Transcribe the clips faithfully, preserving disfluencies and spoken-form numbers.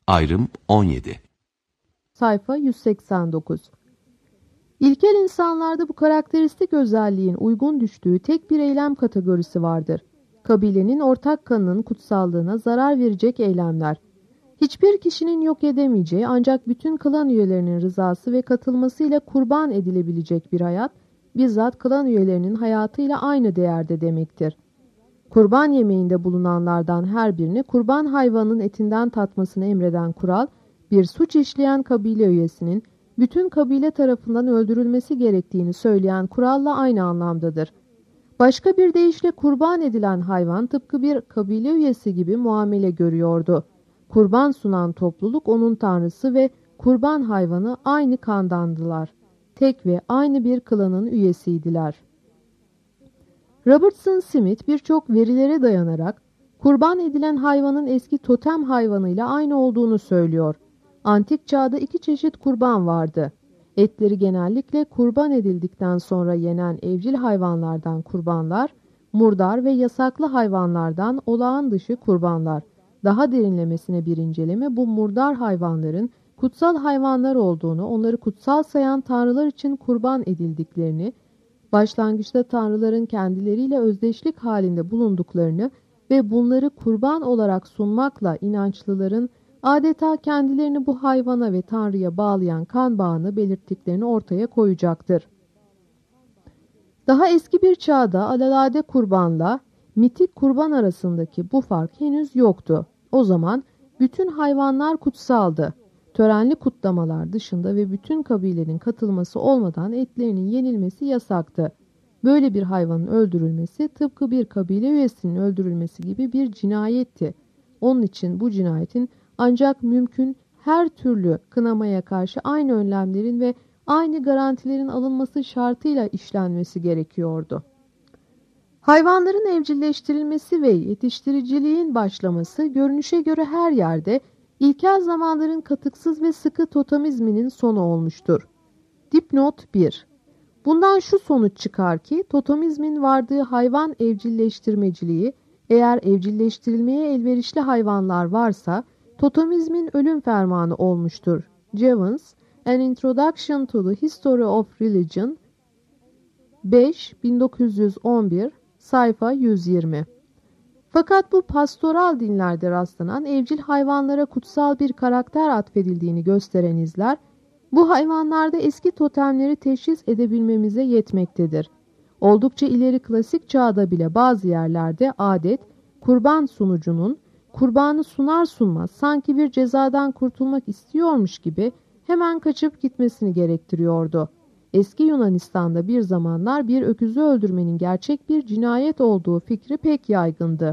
Ayrım on yedi. Sayfa yüz seksen dokuz. İlkel insanlarda bu karakteristik özelliğin uygun düştüğü tek bir eylem kategorisi vardır. Kabilenin ortak kanının kutsallığına zarar verecek eylemler. Hiçbir kişinin yok edemeyeceği ancak bütün klan üyelerinin rızası ve katılmasıyla kurban edilebilecek bir hayat, bizzat klan üyelerinin hayatıyla aynı değerde demektir. Kurban yemeğinde bulunanlardan her birine kurban hayvanın etinden tatmasını emreden kural, bir suç işleyen kabile üyesinin bütün kabile tarafından öldürülmesi gerektiğini söyleyen kuralla aynı anlamdadır. Başka bir deyişle kurban edilen hayvan tıpkı bir kabile üyesi gibi muamele görüyordu. Kurban sunan topluluk onun tanrısı ve kurban hayvanı aynı kandandılar. Tek ve aynı bir klanın üyesiydiler. Robertson Smith birçok verilere dayanarak kurban edilen hayvanın eski totem hayvanıyla aynı olduğunu söylüyor. Antik çağda iki çeşit kurban vardı. Etleri genellikle kurban edildikten sonra yenen evcil hayvanlardan kurbanlar, murdar ve yasaklı hayvanlardan olağan dışı kurbanlar. Daha derinlemesine bir inceleme bu murdar hayvanların kutsal hayvanlar olduğunu, onları kutsal sayan tanrılar için kurban edildiklerini, başlangıçta tanrıların kendileriyle özdeşlik halinde bulunduklarını ve bunları kurban olarak sunmakla inançlıların adeta kendilerini bu hayvana ve tanrıya bağlayan kan bağını belirttiklerini ortaya koyacaktır. Daha eski bir çağda alelade kurbanla mitik kurban arasındaki bu fark henüz yoktu. O zaman bütün hayvanlar kutsaldı. Törenli kutlamalar dışında ve bütün kabilenin katılması olmadan etlerinin yenilmesi yasaktı. Böyle bir hayvanın öldürülmesi tıpkı bir kabile üyesinin öldürülmesi gibi bir cinayetti. Onun için bu cinayetin ancak mümkün her türlü kınamaya karşı aynı önlemlerin ve aynı garantilerin alınması şartıyla işlenmesi gerekiyordu. Hayvanların evcilleştirilmesi ve yetiştiriciliğin başlaması görünüşe göre her yerde ilkel zamanların katıksız ve sıkı totemizminin sonu olmuştur. Dipnot bir. Bundan şu sonuç çıkar ki totemizmin vardığı hayvan evcilleştirmeciliği, eğer evcilleştirilmeye elverişli hayvanlar varsa totemizmin ölüm fermanı olmuştur. Jevons, An Introduction to the History of Religion, beş bin dokuz yüz on bir, sayfa yüz yirmi. Fakat bu pastoral dinlerde rastlanan evcil hayvanlara kutsal bir karakter atfedildiğini gösteren izler, bu hayvanlarda eski totemleri teşhis edebilmemize yetmektedir. Oldukça ileri klasik çağda bile bazı yerlerde adet, kurban sunucunun, kurbanı sunar sunmaz sanki bir cezadan kurtulmak istiyormuş gibi hemen kaçıp gitmesini gerektiriyordu. Eski Yunanistan'da bir zamanlar bir öküzü öldürmenin gerçek bir cinayet olduğu fikri pek yaygındı.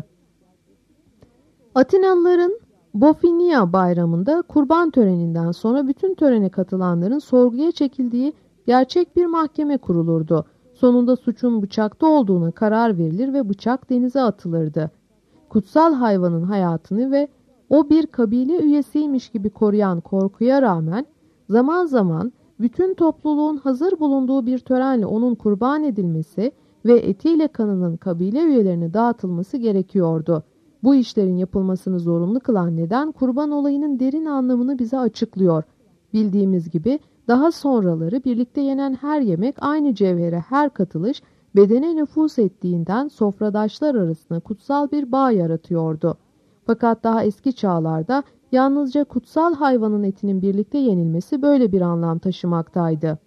Atinalıların Bofinia bayramında kurban töreninden sonra bütün törene katılanların sorguya çekildiği gerçek bir mahkeme kurulurdu. Sonunda suçun bıçakta olduğuna karar verilir ve bıçak denize atılırdı. Kutsal hayvanın hayatını ve o bir kabile üyesiymiş gibi koruyan korkuya rağmen zaman zaman bütün topluluğun hazır bulunduğu bir törenle onun kurban edilmesi ve etiyle kanının kabile üyelerine dağıtılması gerekiyordu. Bu işlerin yapılmasını zorunlu kılan neden kurban olayının derin anlamını bize açıklıyor. Bildiğimiz gibi daha sonraları birlikte yenen her yemek aynı cevhere her katılış bedene nüfuz ettiğinden sofradaşlar arasında kutsal bir bağ yaratıyordu. Fakat daha eski çağlarda yalnızca kutsal hayvanın etinin birlikte yenilmesi böyle bir anlam taşımaktaydı.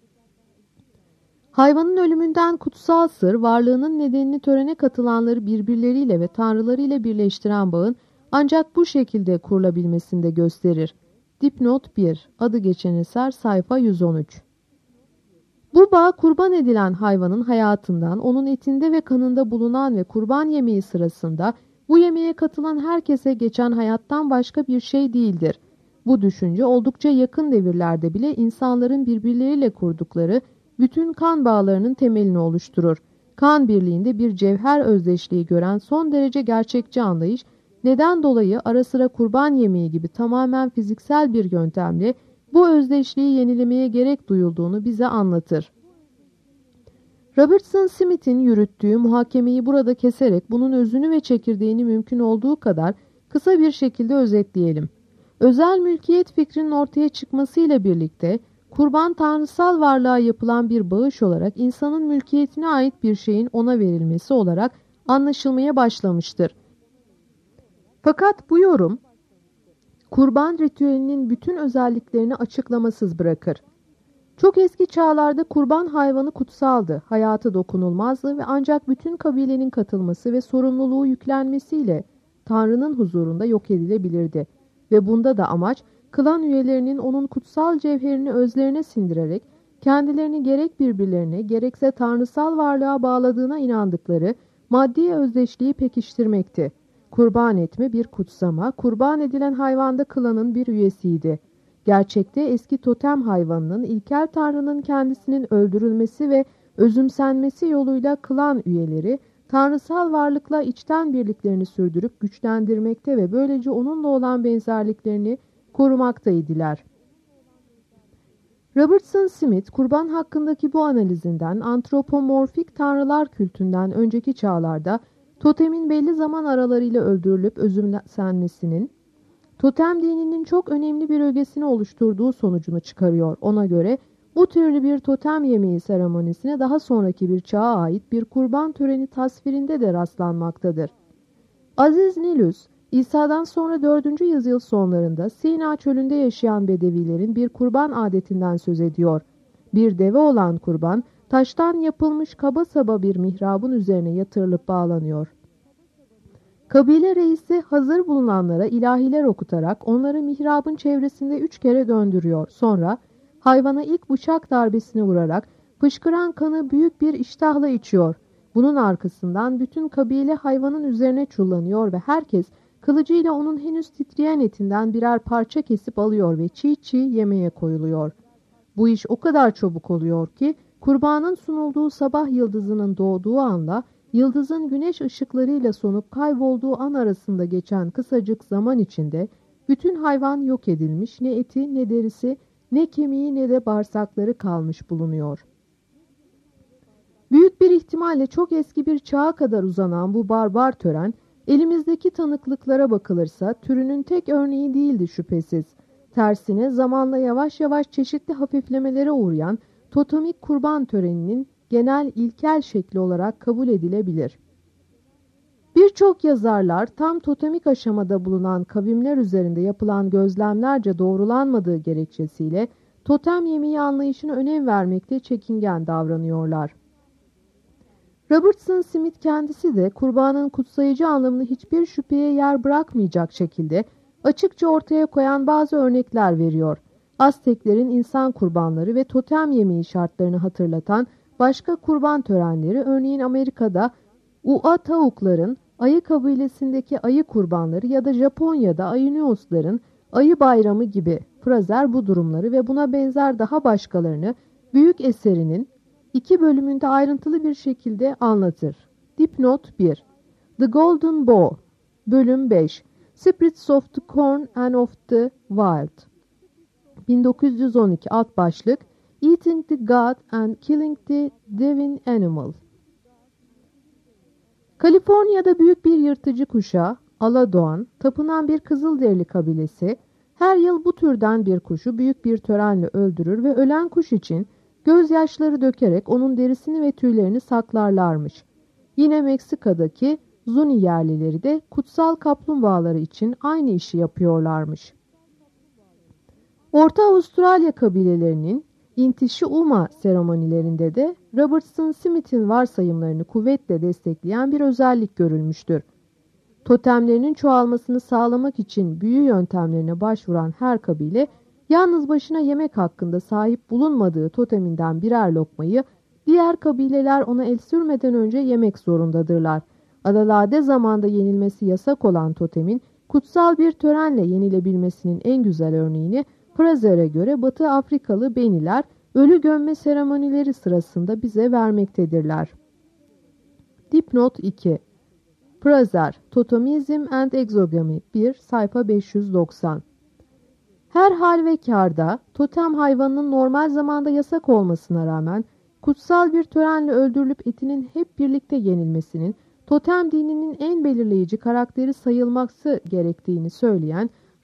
Hayvanın ölümünden kutsal sır, varlığının nedenini törene katılanları birbirleriyle ve tanrılarıyla birleştiren bağın ancak bu şekilde kurulabilmesini gösterir. Dipnot bir. Adı geçen eser sayfa yüz on üç. Bu bağ kurban edilen hayvanın hayatından, onun etinde ve kanında bulunan ve kurban yemeği sırasında bu yemeğe katılan herkese geçen hayattan başka bir şey değildir. Bu düşünce oldukça yakın devirlerde bile insanların birbirleriyle kurdukları bütün kan bağlarının temelini oluşturur. Kan birliğinde bir cevher özdeşliği gören son derece gerçekçi anlayış, neden dolayı ara sıra kurban yemeği gibi tamamen fiziksel bir yöntemle bu özdeşliği yenilemeye gerek duyulduğunu bize anlatır. Robertson Smith'in yürüttüğü muhakemeyi burada keserek bunun özünü ve çekirdeğini mümkün olduğu kadar kısa bir şekilde özetleyelim. Özel mülkiyet fikrinin ortaya çıkmasıyla birlikte kurban tanrısal varlığa yapılan bir bağış olarak insanın mülkiyetine ait bir şeyin ona verilmesi olarak anlaşılmaya başlamıştır. Fakat bu yorum kurban ritüelinin bütün özelliklerini açıklamasız bırakır. Çok eski çağlarda kurban hayvanı kutsaldı, hayatı dokunulmazdı ve ancak bütün kabilenin katılması ve sorumluluğu yüklenmesiyle Tanrı'nın huzurunda yok edilebilirdi. Ve bunda da amaç klan üyelerinin onun kutsal cevherini özlerine sindirerek kendilerini gerek birbirlerine gerekse tanrısal varlığa bağladığına inandıkları maddi özdeşliği pekiştirmekti. Kurban etme bir kutsama, kurban edilen hayvan da klanın bir üyesiydi. Gerçekte eski totem hayvanının ilkel tanrının kendisinin öldürülmesi ve özümsenmesi yoluyla klan üyeleri tanrısal varlıkla içten birliklerini sürdürüp güçlendirmekte ve böylece onunla olan benzerliklerini korumaktaydılar. Robertson Smith, kurban hakkındaki bu analizinden antropomorfik tanrılar kültünden önceki çağlarda totemin belli zaman aralarıyla öldürülüp özümsenmesinin totem dininin çok önemli bir ögesini oluşturduğu sonucunu çıkarıyor. Ona göre bu türlü bir totem yemeği seremonisine daha sonraki bir çağa ait bir kurban töreni tasvirinde de rastlanmaktadır. Aziz Nilus, İsa'dan sonra dördüncü yüzyıl sonlarında Sina çölünde yaşayan Bedevilerin bir kurban adetinden söz ediyor. Bir deve olan kurban, taştan yapılmış kaba saba bir mihrabın üzerine yatırılıp bağlanıyor. Kabile reisi hazır bulunanlara ilahiler okutarak onları mihrabın çevresinde üç kere döndürüyor. Sonra hayvana ilk bıçak darbesini vurarak fışkıran kanı büyük bir iştahla içiyor. Bunun arkasından bütün kabile hayvanın üzerine çullanıyor ve herkes kılıcıyla onun henüz titreyen etinden birer parça kesip alıyor ve çiğ çiğ yemeğe koyuluyor. Bu iş o kadar çabuk oluyor ki kurbanın sunulduğu sabah yıldızının doğduğu anla yıldızın güneş ışıklarıyla sonup kaybolduğu an arasında geçen kısacık zaman içinde bütün hayvan yok edilmiş, ne eti ne derisi ne kemiği ne de bağırsakları kalmış bulunuyor. Büyük bir ihtimalle çok eski bir çağa kadar uzanan bu barbar tören, elimizdeki tanıklıklara bakılırsa türünün tek örneği değildi şüphesiz. Tersine zamanla yavaş yavaş çeşitli hafiflemelere uğrayan totemik kurban töreninin genel ilkel şekli olarak kabul edilebilir. Birçok yazarlar tam totemik aşamada bulunan kavimler üzerinde yapılan gözlemlerce doğrulanmadığı gerekçesiyle totem yemeği anlayışına önem vermekte çekingen davranıyorlar. Robertson Smith kendisi de kurbanın kutsayıcı anlamını hiçbir şüpheye yer bırakmayacak şekilde açıkça ortaya koyan bazı örnekler veriyor. Azteklerin insan kurbanları ve totem yemeği şartlarını hatırlatan başka kurban törenleri, örneğin Amerika'da Uataukların ayı kabilesindeki ayı kurbanları ya da Japonya'da Ainuosların ayı bayramı gibi Frazer bu durumları ve buna benzer daha başkalarını büyük eserinin iki bölümünde ayrıntılı bir şekilde anlatır. Dipnot bir. The Golden Bow, Bölüm beş. Spirits of the Corn and of the Wild. bin dokuz yüz on iki alt başlık Eating the God and Killing the Divine Animal. Kaliforniya'da büyük bir yırtıcı kuşa, aladoğan, tapınan bir Kızılderili kabilesi, her yıl bu türden bir kuşu büyük bir törenle öldürür ve ölen kuş için gözyaşları dökerek onun derisini ve tüylerini saklarlarmış. Yine Meksika'daki Zuni yerlileri de kutsal kaplumbağaları için aynı işi yapıyorlarmış. Orta Avustralya kabilelerinin Intişi-Uma seremonilerinde de Robertson Smith'in varsayımlarını kuvvetle destekleyen bir özellik görülmüştür. Totemlerinin çoğalmasını sağlamak için büyü yöntemlerine başvuran her kabile, yalnız başına yemek hakkında sahip bulunmadığı toteminden birer lokmayı diğer kabileler ona el sürmeden önce yemek zorundadırlar. Alelade zamanda yenilmesi yasak olan totemin kutsal bir törenle yenilebilmesinin en güzel örneğini Frazer'e göre Batı Afrikalı Beniler ölü gömme seremonileri sırasında bize vermektedirler. Dipnot iki. Frazer, Totemizm and Exogamy bir, sayfa beş yüz doksan. Her hal ve kârda totem hayvanının normal zamanda yasak olmasına rağmen kutsal bir törenle öldürülüp etinin hep birlikte yenilmesinin totem dininin en belirleyici karakteri sayılması gerektiğini söyleyen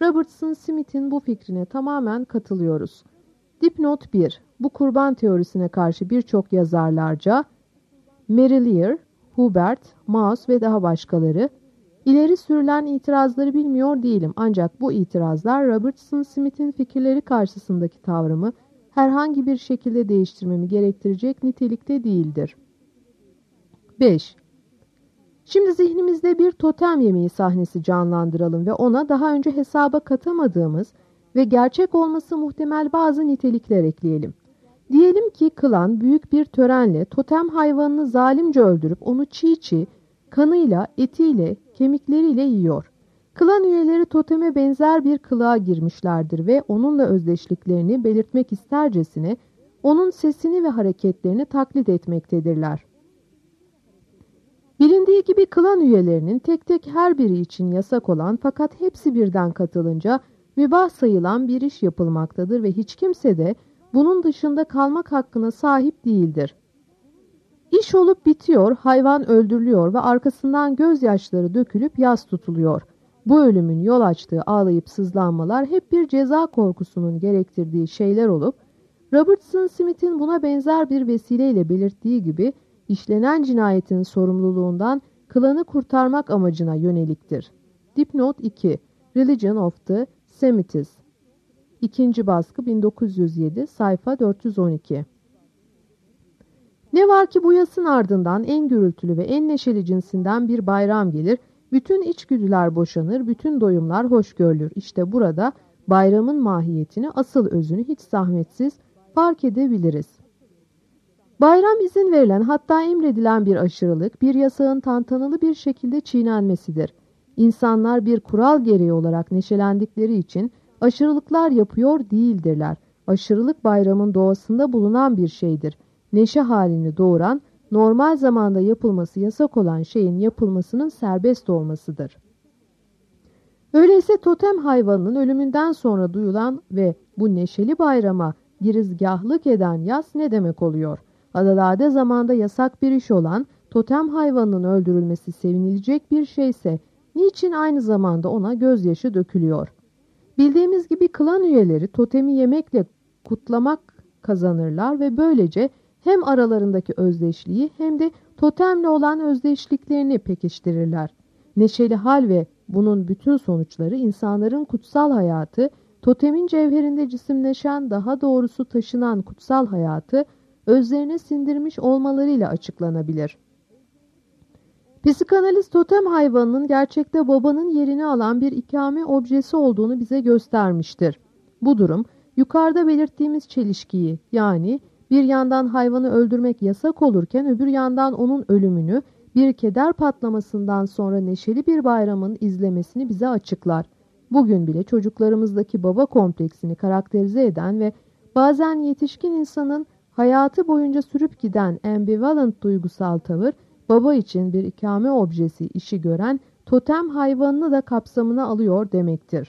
Robertson Smith'in bu fikrine tamamen katılıyoruz. Dipnot bir. Bu kurban teorisine karşı birçok yazarlarca Merrill, Hubert, Maus ve daha başkaları ileri sürülen itirazları bilmiyor değilim, ancak bu itirazlar Robertson Smith'in fikirleri karşısındaki tavrımı herhangi bir şekilde değiştirmemi gerektirecek nitelikte değildir. beş. Şimdi zihnimizde bir totem yemeği sahnesi canlandıralım ve ona daha önce hesaba katamadığımız ve gerçek olması muhtemel bazı nitelikler ekleyelim. Diyelim ki klan büyük bir törenle totem hayvanını zalimce öldürüp onu çiğ çiğ, kanıyla, etiyle, kemikleriyle yiyor. Klan üyeleri toteme benzer bir kılığa girmişlerdir ve onunla özdeşliklerini belirtmek istercesine onun sesini ve hareketlerini taklit etmektedirler. Bilindiği gibi klan üyelerinin tek tek her biri için yasak olan fakat hepsi birden katılınca mübah sayılan bir iş yapılmaktadır ve hiç kimse de bunun dışında kalmak hakkına sahip değildir. İş olup bitiyor, hayvan öldürülüyor ve arkasından gözyaşları dökülüp yas tutuluyor. Bu ölümün yol açtığı ağlayıp sızlanmalar hep bir ceza korkusunun gerektirdiği şeyler olup, Robertson Smith'in buna benzer bir vesileyle belirttiği gibi, işlenen cinayetin sorumluluğundan klanı kurtarmak amacına yöneliktir. Dipnot iki. Religion of the Semites. İkinci baskı bin dokuz yüz yedi, sayfa dört yüz on iki. Ne var ki bu yasın ardından en gürültülü ve en neşeli cinsinden bir bayram gelir, bütün içgüdüler boşanır, bütün doyumlar hoş görülür. İşte burada bayramın mahiyetini, asıl özünü hiç zahmetsiz fark edebiliriz. Bayram izin verilen, hatta emredilen bir aşırılık, bir yasağın tantanalı bir şekilde çiğnenmesidir. İnsanlar bir kural gereği olarak neşelendikleri için aşırılıklar yapıyor değildirler. Aşırılık bayramın doğasında bulunan bir şeydir. Neşe halini doğuran, normal zamanda yapılması yasak olan şeyin yapılmasının serbest olmasıdır. Öyleyse totem hayvanının ölümünden sonra duyulan ve bu neşeli bayrama girizgahlık eden yas ne demek oluyor? Alelade zamanda yasak bir iş olan totem hayvanının öldürülmesi sevinilecek bir şeyse, niçin aynı zamanda ona gözyaşı dökülüyor? Bildiğimiz gibi klan üyeleri totemi yemekle kutlamak kazanırlar ve böylece hem aralarındaki özdeşliği hem de totemle olan özdeşliklerini pekiştirirler. Neşeli hal ve bunun bütün sonuçları insanların kutsal hayatı, totemin cevherinde cisimleşen, daha doğrusu taşınan kutsal hayatı özlerine sindirmiş olmalarıyla açıklanabilir. Psikanaliz totem hayvanının gerçekte babanın yerini alan bir ikame objesi olduğunu bize göstermiştir. Bu durum, yukarıda belirttiğimiz çelişkiyi, yani bir yandan hayvanı öldürmek yasak olurken öbür yandan onun ölümünü bir keder patlamasından sonra neşeli bir bayramın izlemesini bize açıklar. Bugün bile çocuklarımızdaki baba kompleksini karakterize eden ve bazen yetişkin insanın hayatı boyunca sürüp giden ambivalent duygusal tavır, baba için bir ikame objesi işi gören totem hayvanını da kapsamına alıyor demektir.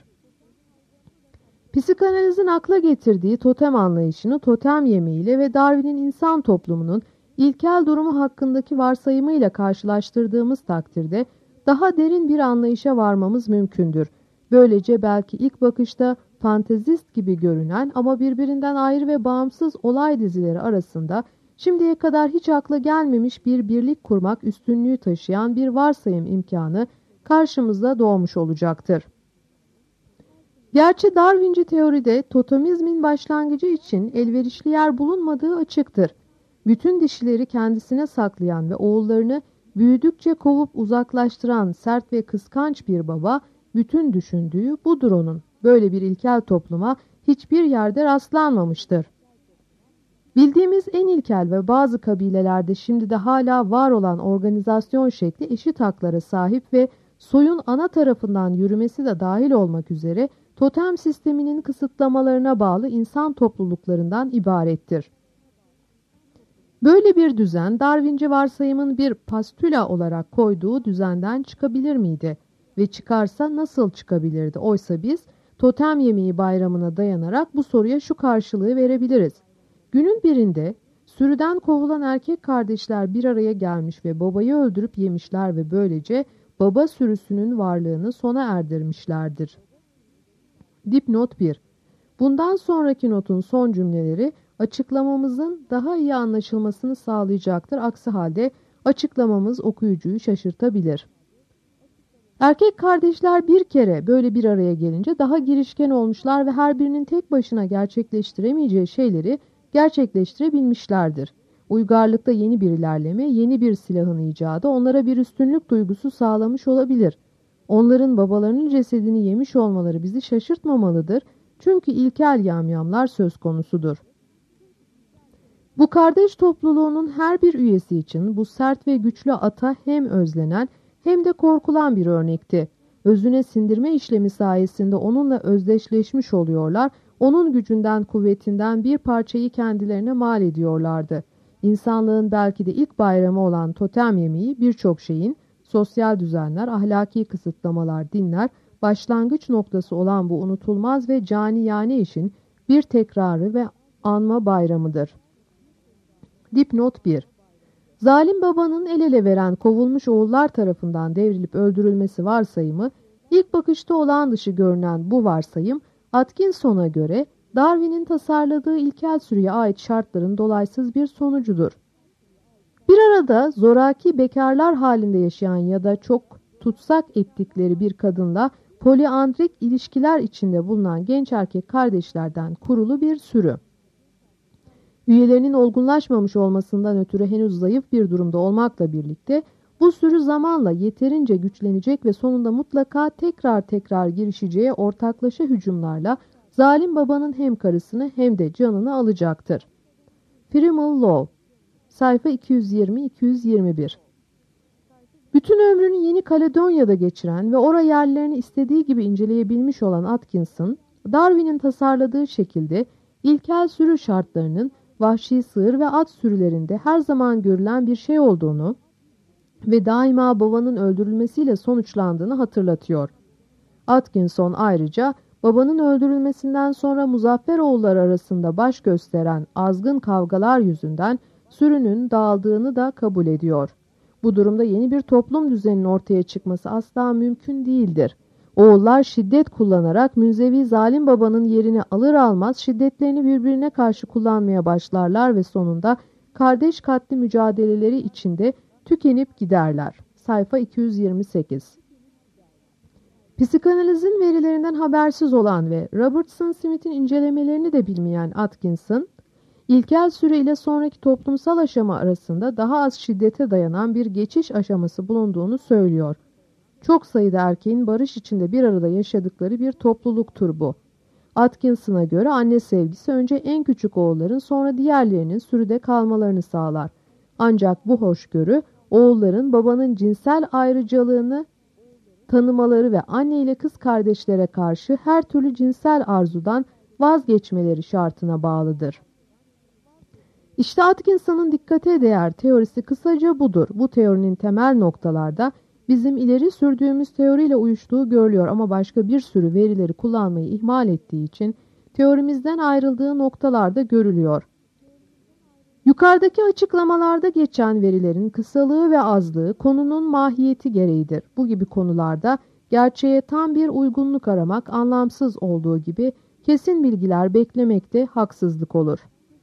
Psikanalizin akla getirdiği totem anlayışını totem yemeğiyle ve Darwin'in insan toplumunun ilkel durumu hakkındaki varsayımıyla karşılaştırdığımız takdirde daha derin bir anlayışa varmamız mümkündür. Böylece belki ilk bakışta fantezist gibi görünen ama birbirinden ayrı ve bağımsız olay dizileri arasında şimdiye kadar hiç akla gelmemiş bir birlik kurmak üstünlüğü taşıyan bir varsayım imkanı karşımızda doğmuş olacaktır. Gerçi Darwinci teoride totemizmin başlangıcı için elverişli yer bulunmadığı açıktır. Bütün dişileri kendisine saklayan ve oğullarını büyüdükçe kovup uzaklaştıran sert ve kıskanç bir baba, bütün düşündüğü budur onun. Böyle bir ilkel topluma hiçbir yerde rastlanmamıştır. Bildiğimiz en ilkel ve bazı kabilelerde şimdi de hala var olan organizasyon şekli eşit haklara sahip ve soyun ana tarafından yürümesi de dahil olmak üzere totem sisteminin kısıtlamalarına bağlı insan topluluklarından ibarettir. Böyle bir düzen Darwinci varsayımın bir pastüla olarak koyduğu düzenden çıkabilir miydi? Ve çıkarsa nasıl çıkabilirdi? Oysa biz totem yemeği bayramına dayanarak bu soruya şu karşılığı verebiliriz. Günün birinde sürüden kovulan erkek kardeşler bir araya gelmiş ve babayı öldürüp yemişler ve böylece baba sürüsünün varlığını sona erdirmişlerdir. Dipnot bir. Bundan sonraki notun son cümleleri açıklamamızın daha iyi anlaşılmasını sağlayacaktır. Aksi halde açıklamamız okuyucuyu şaşırtabilir. Erkek kardeşler bir kere böyle bir araya gelince daha girişken olmuşlar ve her birinin tek başına gerçekleştiremeyeceği şeyleri gerçekleştirebilmişlerdir. Uygarlıkta yeni bir ilerleme, yeni bir silahın icadı onlara bir üstünlük duygusu sağlamış olabilir. Onların babalarının cesedini yemiş olmaları bizi şaşırtmamalıdır. Çünkü ilkel yamyamlar söz konusudur. Bu kardeş topluluğunun her bir üyesi için bu sert ve güçlü ata hem özlenen hem de korkulan bir örnekti. Özüne sindirme işlemi sayesinde onunla özdeşleşmiş oluyorlar, onun gücünden, kuvvetinden bir parçayı kendilerine mal ediyorlardı. İnsanlığın belki de ilk bayramı olan totem yemeği birçok şeyin, sosyal düzenler, ahlaki kısıtlamalar, dinler, başlangıç noktası olan bu unutulmaz ve caniyane işin bir tekrarı ve anma bayramıdır. Dipnot bir. Zalim babanın el ele veren kovulmuş oğullar tarafından devrilip öldürülmesi varsayımı, ilk bakışta olağan dışı görünen bu varsayım, Atkinson'a göre Darwin'in tasarladığı ilkel sürüye ait şartların dolaysız bir sonucudur. Bir arada zoraki bekarlar halinde yaşayan ya da çok tutsak ettikleri bir kadınla poliandrik ilişkiler içinde bulunan genç erkek kardeşlerden kurulu bir sürü. Üyelerinin olgunlaşmamış olmasından ötürü henüz zayıf bir durumda olmakla birlikte bu sürü zamanla yeterince güçlenecek ve sonunda mutlaka tekrar tekrar girişeceği ortaklaşa hücumlarla zalim babanın hem karısını hem de canını alacaktır. Primal Law, sayfa iki yüz yirmi iki yüz yirmi bir. Bütün ömrünü Yeni Kaledonya'da geçiren ve oraya yerlerini istediği gibi inceleyebilmiş olan Atkinson, Darwin'in tasarladığı şekilde ilkel sürü şartlarının vahşi sığır ve at sürülerinde her zaman görülen bir şey olduğunu ve daima babanın öldürülmesiyle sonuçlandığını hatırlatıyor. Atkinson ayrıca babanın öldürülmesinden sonra muzaffer oğullar arasında baş gösteren azgın kavgalar yüzünden sürünün dağıldığını da kabul ediyor. Bu durumda yeni bir toplum düzeninin ortaya çıkması asla mümkün değildir. Oğullar şiddet kullanarak münzevi zalim babanın yerini alır almaz şiddetlerini birbirine karşı kullanmaya başlarlar ve sonunda kardeş katli mücadeleleri içinde tükenip giderler. Sayfa iki yüz yirmi sekiz. Psikanalizin verilerinden habersiz olan ve Robertson Smith'in incelemelerini de bilmeyen Atkinson, ilkel süre ile sonraki toplumsal aşama arasında daha az şiddete dayanan bir geçiş aşaması bulunduğunu söylüyor. Çok sayıda erkeğin barış içinde bir arada yaşadıkları bir topluluktur bu. Atkinson'a göre anne sevgisi önce en küçük oğulların sonra diğerlerinin sürüde kalmalarını sağlar. Ancak bu hoşgörü oğulların babanın cinsel ayrıcalığını tanımaları ve anne ile kız kardeşlere karşı her türlü cinsel arzudan vazgeçmeleri şartına bağlıdır. İşte Atkinson'ın dikkate değer teorisi kısaca budur. Bu teorinin temel noktalarda bizim ileri sürdüğümüz teoriyle uyuştuğu görülüyor ama başka bir sürü verileri kullanmayı ihmal ettiği için teorimizden ayrıldığı noktalarda görülüyor. Yukarıdaki açıklamalarda geçen verilerin kısalığı ve azlığı konunun mahiyeti gereğidir. Bu gibi konularda gerçeğe tam bir uygunluk aramak anlamsız olduğu gibi kesin bilgiler beklemekte haksızlık olur.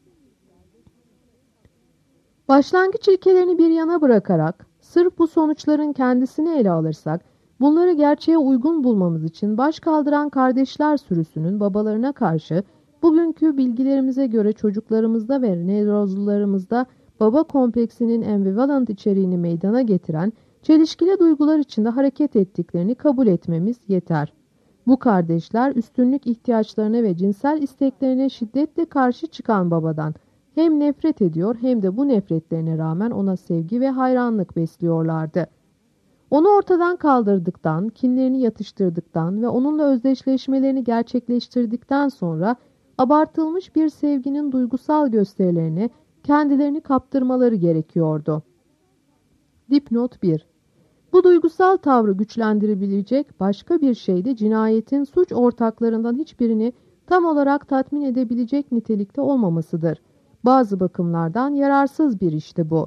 Başlangıç ilkelerini bir yana bırakarak, sırf bu sonuçların kendisini ele alırsak, bunları gerçeğe uygun bulmamız için baş kaldıran kardeşler sürüsünün babalarına karşı, bugünkü bilgilerimize göre çocuklarımızda ve nevrozlularımızda baba kompleksinin ambivalent içeriğini meydana getiren, çelişkili duygular içinde hareket ettiklerini kabul etmemiz yeter. Bu kardeşler üstünlük ihtiyaçlarına ve cinsel isteklerine şiddetle karşı çıkan babadan, hem nefret ediyor hem de bu nefretlerine rağmen ona sevgi ve hayranlık besliyorlardı. Onu ortadan kaldırdıktan, kinlerini yatıştırdıktan ve onunla özdeşleşmelerini gerçekleştirdikten sonra abartılmış bir sevginin duygusal gösterilerine kendilerini kaptırmaları gerekiyordu. Dipnot bir. Bu duygusal tavrı güçlendirebilecek başka bir şey de cinayetin suç ortaklarından hiçbirini tam olarak tatmin edebilecek nitelikte olmamasıdır. Bazı bakımlardan yararsız bir işti bu.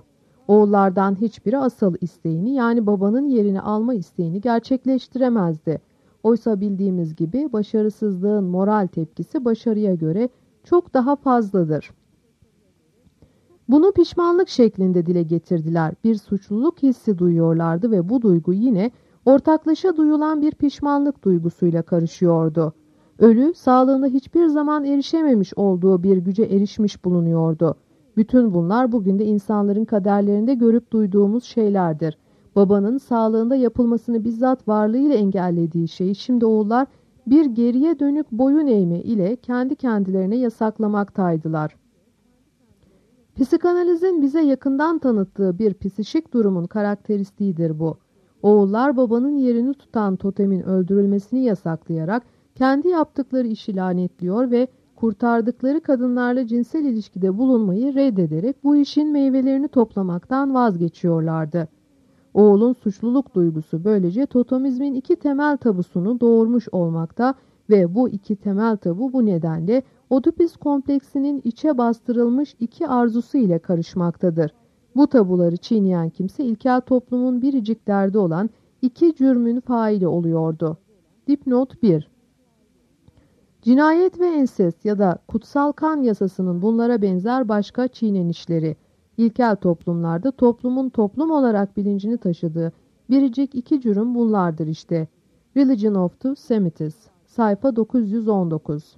Oğullardan hiçbiri asıl isteğini yani babanın yerini alma isteğini gerçekleştiremezdi. Oysa bildiğimiz gibi başarısızlığın moral tepkisi başarıya göre çok daha fazladır. Bunu pişmanlık şeklinde dile getirdiler. Bir suçluluk hissi duyuyorlardı ve bu duygu yine ortaklaşa duyulan bir pişmanlık duygusuyla karışıyordu. Ölü, sağlığında hiçbir zaman erişememiş olduğu bir güce erişmiş bulunuyordu. Bütün bunlar bugün de insanların kaderlerinde görüp duyduğumuz şeylerdir. Babanın sağlığında yapılmasını bizzat varlığıyla engellediği şeyi şimdi oğullar bir geriye dönük boyun eğme ile kendi kendilerine yasaklamaktaydılar. Psikanalizin bize yakından tanıttığı bir psişik durumun karakteristiğidir bu. Oğullar babanın yerini tutan totemin öldürülmesini yasaklayarak kendi yaptıkları işi lanetliyor ve kurtardıkları kadınlarla cinsel ilişkide bulunmayı reddederek bu işin meyvelerini toplamaktan vazgeçiyorlardı. Oğulun suçluluk duygusu böylece totemizmin iki temel tabusunu doğurmuş olmakta ve bu iki temel tabu bu nedenle Oedipus kompleksinin içe bastırılmış iki arzusu ile karışmaktadır. Bu tabuları çiğneyen kimse ilkel toplumun biricik derdi olan iki cürmün faili oluyordu. Dipnot bir. Cinayet ve ensest ya da kutsal kan yasasının bunlara benzer başka çiğnenişleri, ilkel toplumlarda toplumun toplum olarak bilincini taşıdığı biricik iki cürüm bunlardır işte. Religion of the Semites, sayfa dokuz yüz on dokuz.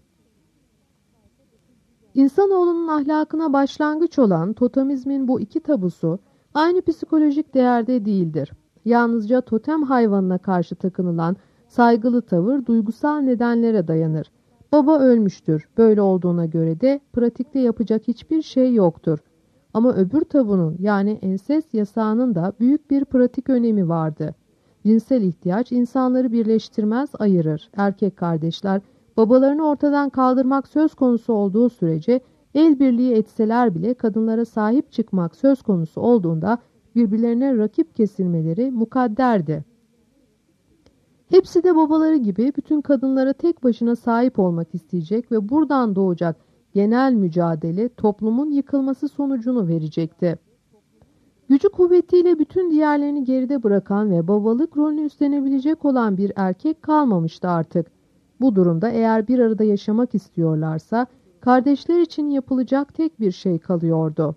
İnsanoğlunun ahlakına başlangıç olan totemizmin bu iki tabusu aynı psikolojik değerde değildir. Yalnızca totem hayvanına karşı takınılan saygılı tavır duygusal nedenlere dayanır. Baba ölmüştür. Böyle olduğuna göre de pratikte yapacak hiçbir şey yoktur. Ama öbür tabunun yani ensest yasağının da büyük bir pratik önemi vardı. Cinsel ihtiyaç insanları birleştirmez, ayırır. Erkek kardeşler babalarını ortadan kaldırmak söz konusu olduğu sürece el birliği etseler bile kadınlara sahip çıkmak söz konusu olduğunda birbirlerine rakip kesilmeleri mukadderdi. Hepsi de babaları gibi bütün kadınlara tek başına sahip olmak isteyecek ve buradan doğacak genel mücadele toplumun yıkılması sonucunu verecekti. Gücü kuvvetiyle bütün diğerlerini geride bırakan ve babalık rolünü üstlenebilecek olan bir erkek kalmamıştı artık. Bu durumda eğer bir arada yaşamak istiyorlarsa kardeşler için yapılacak tek bir şey kalıyordu.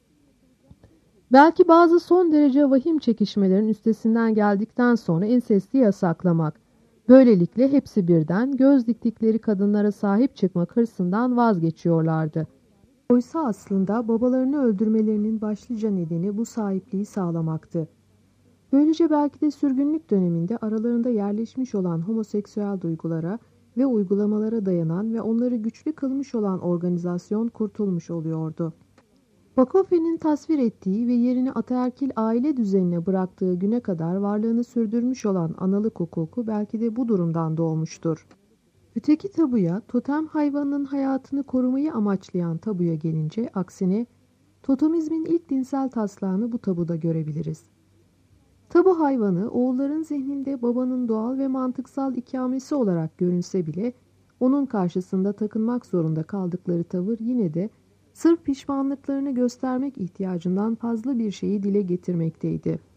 Belki bazı son derece vahim çekişmelerin üstesinden geldikten sonra ensesti yasaklamak. Böylelikle hepsi birden göz diktikleri kadınlara sahip çıkmak hırsından vazgeçiyorlardı. Oysa aslında babalarını öldürmelerinin başlıca nedeni bu sahipliği sağlamaktı. Böylece belki de sürgünlük döneminde aralarında yerleşmiş olan homoseksüel duygulara ve uygulamalara dayanan ve onları güçlü kılmış olan organizasyon kurtulmuş oluyordu. Bakofe'nin tasvir ettiği ve yerini ataerkil aile düzenine bıraktığı güne kadar varlığını sürdürmüş olan analık hukuku belki de bu durumdan doğmuştur. Öteki tabuya, totem hayvanının hayatını korumayı amaçlayan tabuya gelince aksine totemizmin ilk dinsel taslağını bu tabuda görebiliriz. Tabu hayvanı oğulların zihninde babanın doğal ve mantıksal ikamesi olarak görünse bile onun karşısında takınmak zorunda kaldıkları tavır yine de sırf pişmanlıklarını göstermek ihtiyacından fazla bir şeyi dile getirmekteydi.